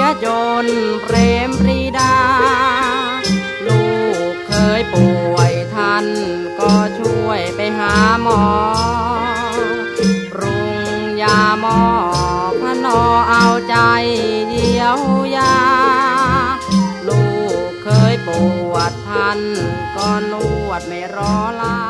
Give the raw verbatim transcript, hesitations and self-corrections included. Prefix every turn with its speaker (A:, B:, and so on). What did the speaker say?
A: จนเปรมปรีดาลูกเคยป่วยท่านก็ช่วยไปหาหมอปรุงยาหมอพนอเอาใจเยียวยาลูกเคยปวดท่านก็นวดไม่รอลา